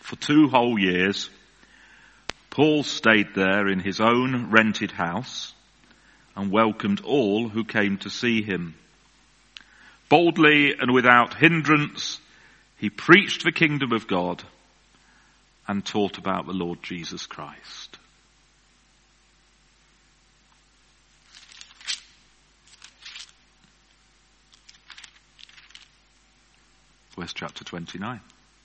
For 2 whole years, Paul stayed there in his own rented house and welcomed all who came to see him. Boldly and without hindrance, he preached the kingdom of God and taught about the Lord Jesus Christ. Where's chapter 29?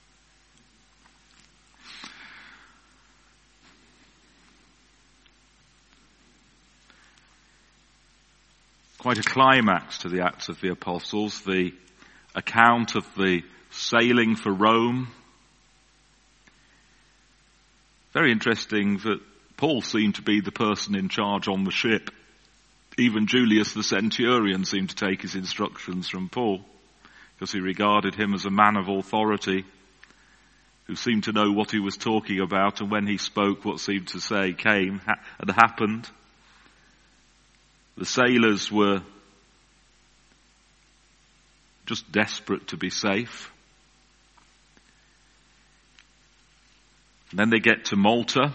Quite a climax to the Acts of the Apostles, the account of the sailing for Rome. Very interesting that Paul seemed to be the person in charge on the ship. Even Julius the centurion seemed to take his instructions from Paul, because he regarded him as a man of authority who seemed to know what he was talking about, and when he spoke, what seemed to say came and happened. The sailors were just desperate to be safe. And then they get to Malta.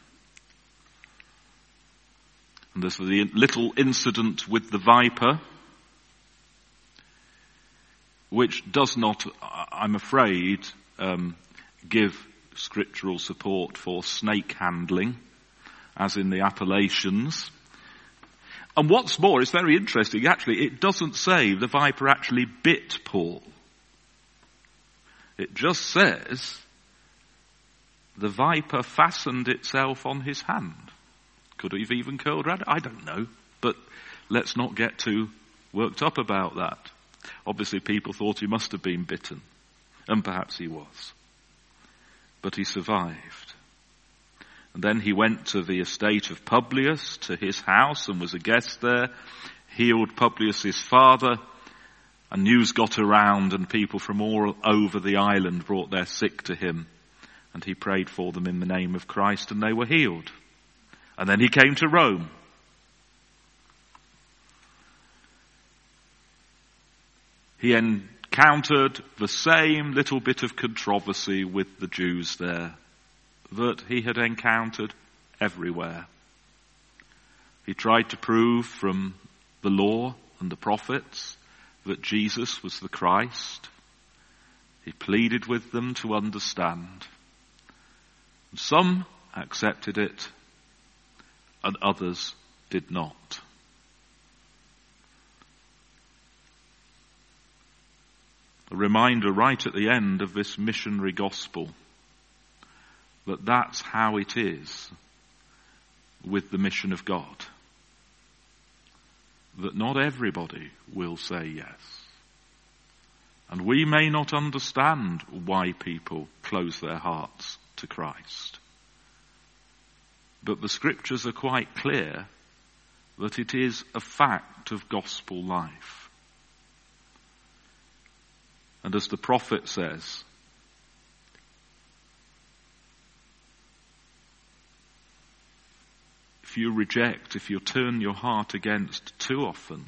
And there's the little incident with the viper, which does not, I'm afraid, give scriptural support for snake handling, as in the Appalachians. And what's more, it's very interesting, actually, it doesn't say the viper actually bit Paul. It just says the viper fastened itself on his hand. Could have even curled around it, I don't know. But let's not get too worked up about that. Obviously people thought he must have been bitten, and perhaps he was. But he survived. And then he went to the estate of Publius, to his house, and was a guest there, healed Publius' father, and news got around, and people from all over the island brought their sick to him, and he prayed for them in the name of Christ, and they were healed. And then he came to Rome. He encountered the same little bit of controversy with the Jews there that he had encountered everywhere. He tried to prove from the law and the prophets that Jesus was the Christ. He pleaded with them to understand. Some accepted it and others did not. A reminder right at the end of this missionary gospel that that's how it is with the mission of God. That not everybody will say yes. And we may not understand why people close their hearts to Christ. But the scriptures are quite clear that it is a fact of gospel life. And as the prophet says, if you reject, if you turn your heart against too often,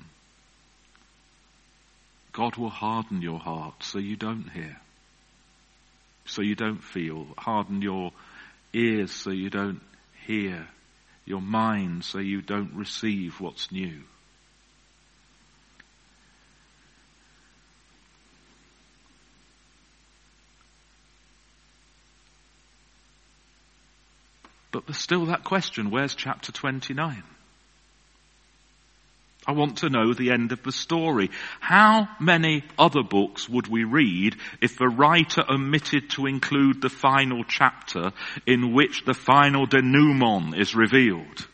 God will harden your heart so you don't hear, so you don't feel, harden your ears so you don't hear, your mind so you don't receive what's new. But there's still that question, where's chapter 29? I want to know the end of the story. How many other books would we read if the writer omitted to include the final chapter in which the final denouement is revealed?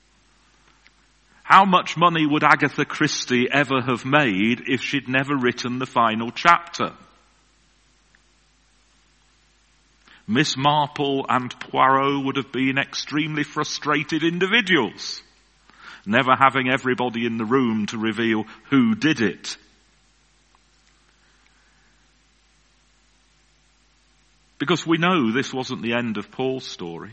How much money would Agatha Christie ever have made if she'd never written the final chapter? Miss Marple and Poirot would have been extremely frustrated individuals, never having everybody in the room to reveal who did it. Because we know this wasn't the end of Paul's story.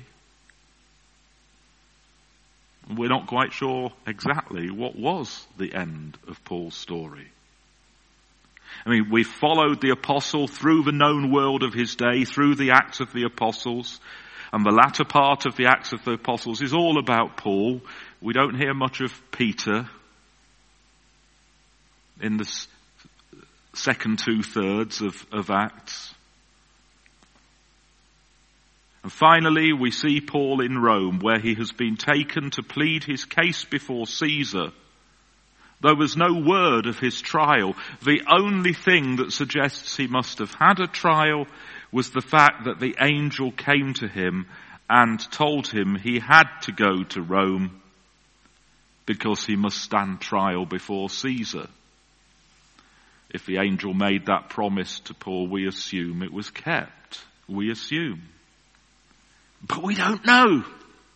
We're not quite sure exactly what was the end of Paul's story. I mean, we've followed the apostle through the known world of his day, through the Acts of the Apostles, and the latter part of the Acts of the Apostles is all about Paul. We don't hear much of Peter in the second 2/3 of Acts. And finally, we see Paul in Rome, where he has been taken to plead his case before Caesar. There was no word of his trial. The only thing that suggests he must have had a trial was the fact that the angel came to him and told him he had to go to Rome because he must stand trial before Caesar. If the angel made that promise to Paul, we assume it was kept. We assume. But we don't know.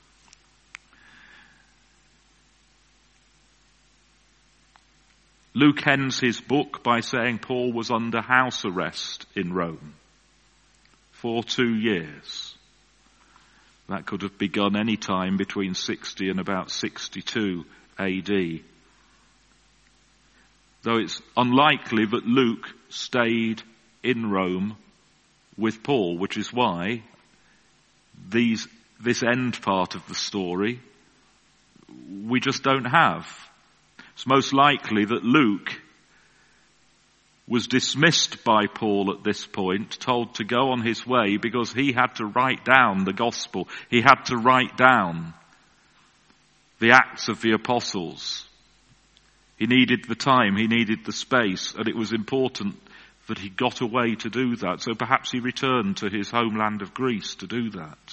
Luke ends his book by saying Paul was under house arrest in Rome for 2 years. That could have begun any time between 60 and about 62 AD. Though it's unlikely that Luke stayed in Rome with Paul, which is why this end part of the story we just don't have. It's most likely that Luke was dismissed by Paul at this point, told to go on his way because he had to write down the gospel. He had to write down the Acts of the Apostles. He needed the time, he needed the space, and it was important that he got away to do that. So perhaps he returned to his homeland of Greece to do that.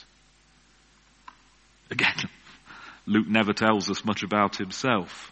Again, Luke never tells us much about himself.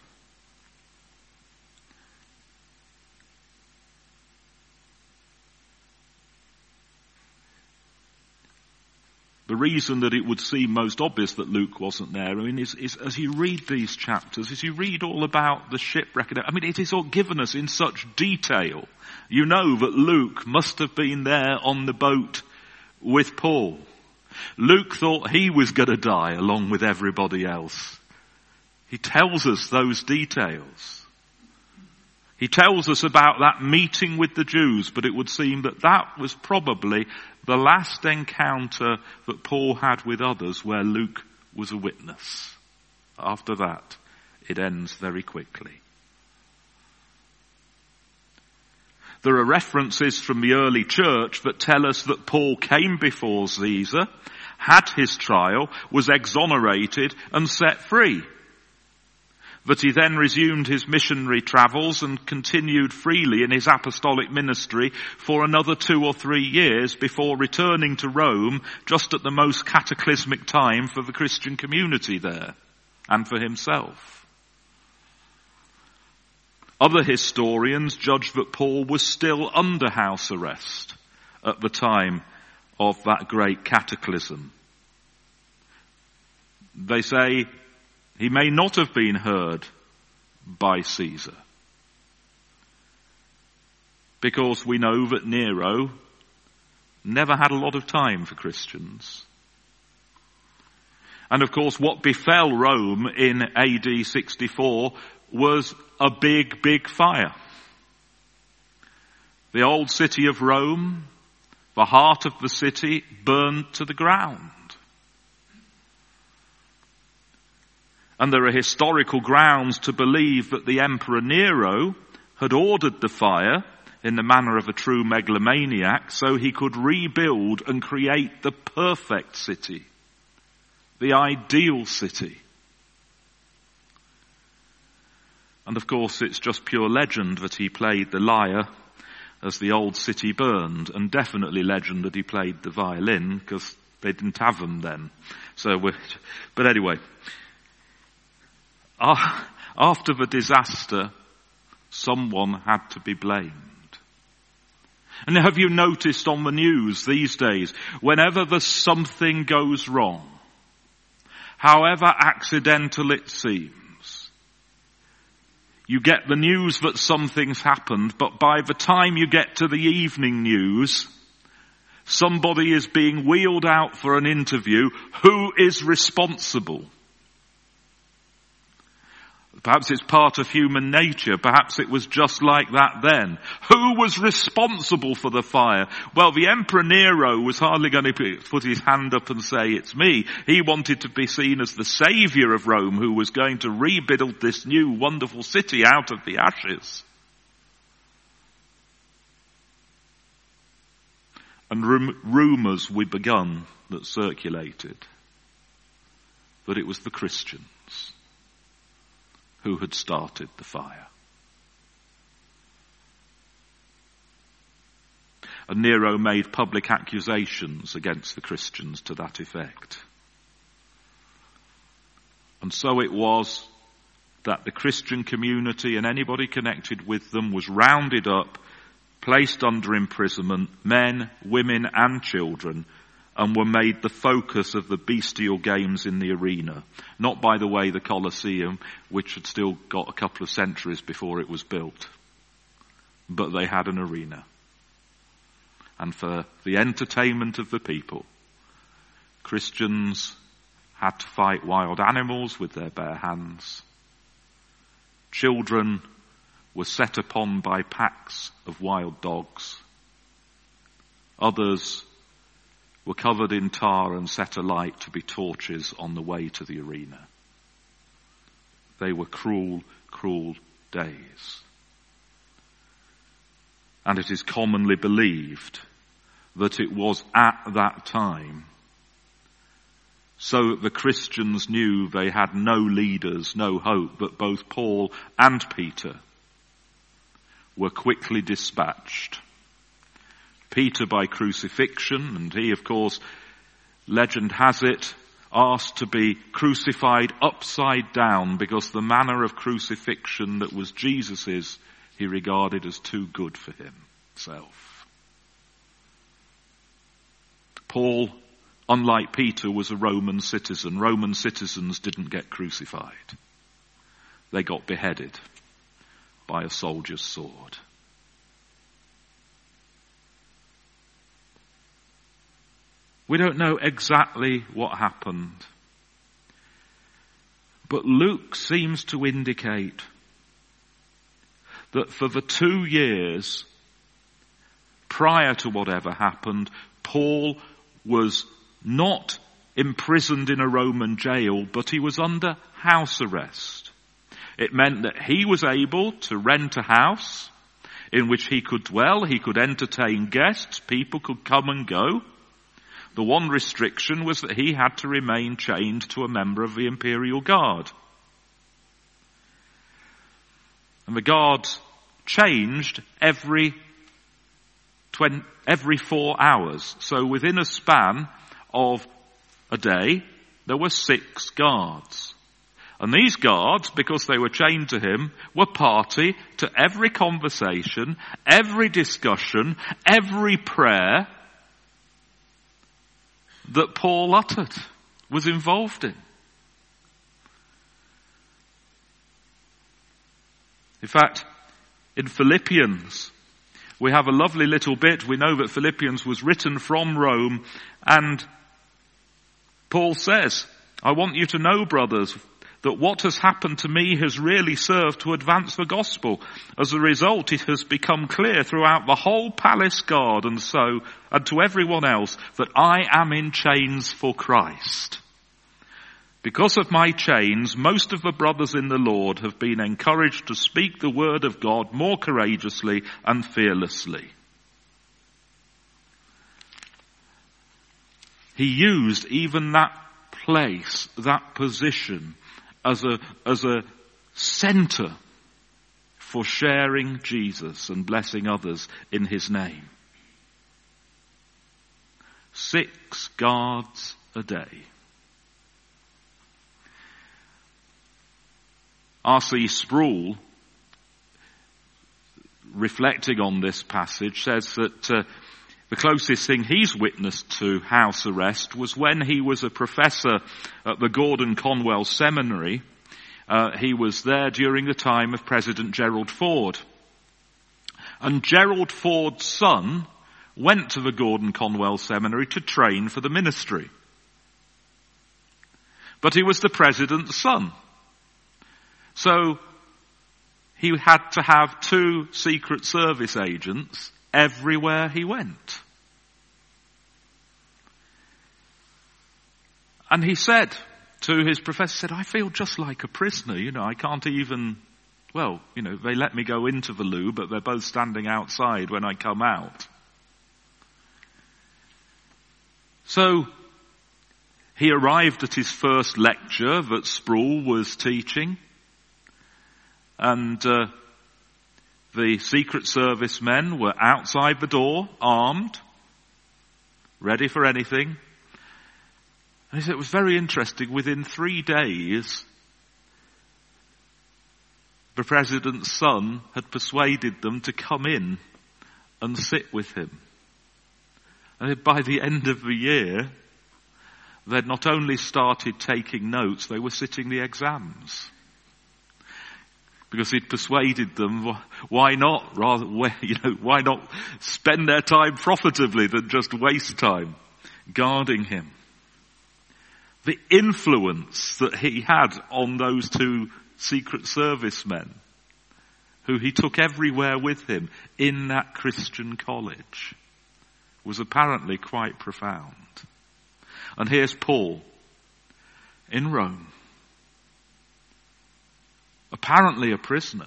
The reason that it would seem most obvious that Luke wasn't there, is as you read these chapters, as you read all about the shipwreck, it is all given us in such detail. You know that Luke must have been there on the boat with Paul. Luke thought he was going to die along with everybody else. He tells us those details. He tells us about that meeting with the Jews, but it would seem that was probably the last encounter that Paul had with others where Luke was a witness. After that, it ends very quickly. There are references from the early church that tell us that Paul came before Caesar, had his trial, was exonerated and set free. That he then resumed his missionary travels and continued freely in his apostolic ministry for another 2 or 3 years before returning to Rome just at the most cataclysmic time for the Christian community there and for himself. Other historians judge that Paul was still under house arrest at the time of that great cataclysm. They say he may not have been heard by Caesar, because we know that Nero never had a lot of time for Christians. And of course, what befell Rome in AD 64 was a big, big fire. The old city of Rome, the heart of the city, burned to the ground. And there are historical grounds to believe that the Emperor Nero had ordered the fire in the manner of a true megalomaniac so he could rebuild and create the perfect city, the ideal city. And of course it's just pure legend that he played the lyre as the old city burned, and definitely legend that he played the violin because they didn't have them then. But anyway, after the disaster, someone had to be blamed. And have you noticed on the news these days, whenever there's something goes wrong, however accidental it seems, you get the news that something's happened, but by the time you get to the evening news, somebody is being wheeled out for an interview. Who is responsible? Perhaps it's part of human nature. Perhaps it was just like that then. Who was responsible for the fire? Well, the Emperor Nero was hardly going to put his hand up and say, it's me. He wanted to be seen as the savior of Rome, who was going to rebuild this new wonderful city out of the ashes. And rumours we begun that circulated that it was the Christians who had started the fire. And Nero made public accusations against the Christians to that effect. And so it was that the Christian community and anybody connected with them was rounded up, placed under imprisonment, men, women and children, and were made the focus of the bestial games in the arena. Not, by the way, the Colosseum, which had still got a couple of centuries before it was built. But they had an arena. And for the entertainment of the people, Christians had to fight wild animals with their bare hands. Children were set upon by packs of wild dogs. Others were covered in tar and set alight to be torches on the way to the arena. They were cruel, cruel days. And it is commonly believed that it was at that time so that the Christians knew they had no leaders, no hope, that both Paul and Peter were quickly dispatched. Peter by crucifixion, and he, of course, legend has it, asked to be crucified upside down because the manner of crucifixion that was Jesus's, he regarded as too good for himself. Paul, unlike Peter, was a Roman citizen. Roman citizens didn't get crucified. They got beheaded by a soldier's sword. We don't know exactly what happened, but Luke seems to indicate that for the 2 years prior to whatever happened, Paul was not imprisoned in a Roman jail, but he was under house arrest. It meant that he was able to rent a house in which he could dwell, he could entertain guests, people could come and go. The one restriction was that he had to remain chained to a member of the Imperial Guard. And the guards changed every 4 hours. So within a span of a day, there were 6 guards. And these guards, because they were chained to him, were party to every conversation, every discussion, every prayer that Paul uttered, was involved in. In fact, in Philippians, we have a lovely little bit. We know that Philippians was written from Rome, and Paul says, I want you to know, brothers, that what has happened to me has really served to advance the gospel. As a result, it has become clear throughout the whole palace guard and to everyone else that I am in chains for Christ. Because of my chains, most of the brothers in the Lord have been encouraged to speak the word of God more courageously and fearlessly. He used even that place, that position, as a center for sharing Jesus and blessing others in his name. 6 guards a day. R.C. Sproul, reflecting on this passage, says that the closest thing he's witnessed to house arrest was when he was a professor at the Gordon Conwell Seminary. He was there during the time of President Gerald Ford. And Gerald Ford's son went to the Gordon Conwell Seminary to train for the ministry. But he was the president's son. So he had to have 2 Secret Service agents everywhere he went. And he said to his professor, I feel just like a prisoner, I can't even, they let me go into the loo, but they're both standing outside when I come out. So he arrived at his first lecture that Sproul was teaching, and the Secret Service men were outside the door, armed, ready for anything. And he said it was very interesting. Within 3 days, the president's son had persuaded them to come in and sit with him. And by the end of the year, they'd not only started taking notes, they were sitting the exams. Because he'd persuaded them, why not spend their time profitably than just waste time guarding him. The influence that he had on those 2 Secret Service men, who he took everywhere with him in that Christian college, was apparently quite profound. And here's Paul in Rome, apparently a prisoner,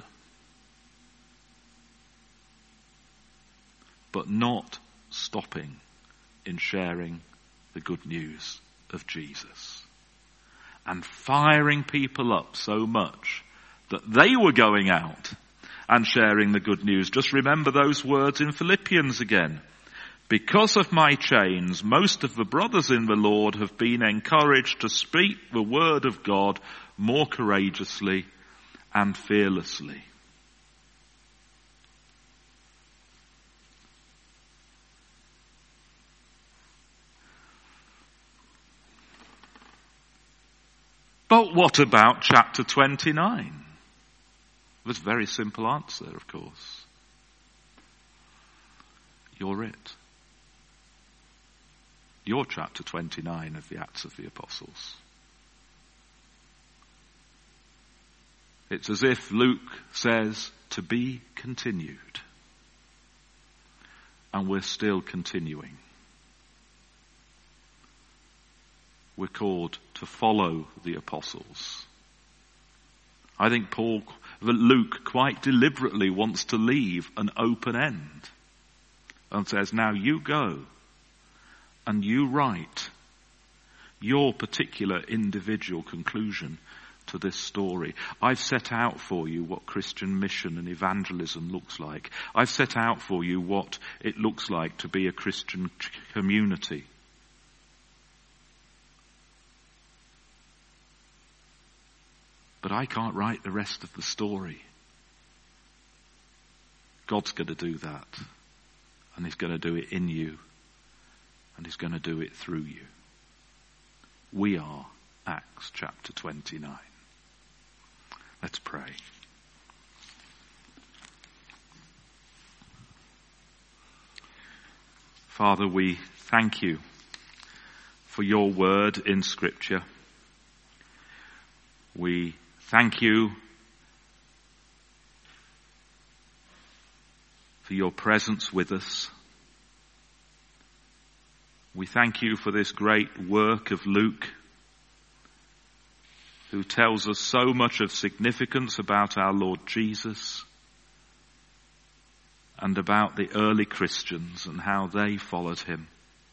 but not stopping in sharing the good news of Jesus, and firing people up so much that they were going out and sharing the good news. Just remember those words in Philippians again. Because of my chains, most of the brothers in the Lord have been encouraged to speak the word of God more courageously and fearlessly. But what about chapter 29? There's a very simple answer, of course. You're it. You're chapter 29 of the Acts of the Apostles. It's as if Luke says, to be continued. And we're still continuing. We're called to follow the apostles. I think Luke quite deliberately wants to leave an open end and says, now you go and you write your particular individual conclusion to this story. I've set out for you what Christian mission and evangelism looks like. I've set out for you what it looks like to be a Christian community. But I can't write the rest of the story. God's going to do that. And he's going to do it in you. And he's going to do it through you. We are Acts chapter 29. Let's pray. Father, we thank you for your word in Scripture. We thank you for your presence with us. We thank you for this great work of Luke, who tells us so much of significance about our Lord Jesus and about the early Christians and how they followed him.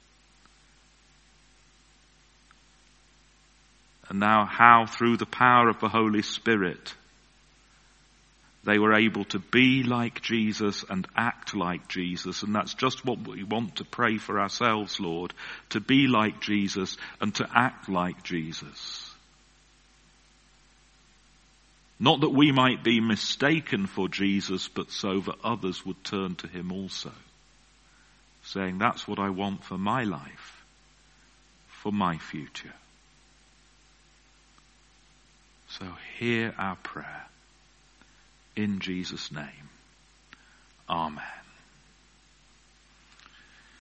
And now how through the power of the Holy Spirit they were able to be like Jesus and act like Jesus. And that's just what we want to pray for ourselves, Lord, to be like Jesus and to act like Jesus. Not that we might be mistaken for Jesus, but so that others would turn to him also, saying, that's what I want for my life, for my future. So hear our prayer. In Jesus' name. Amen.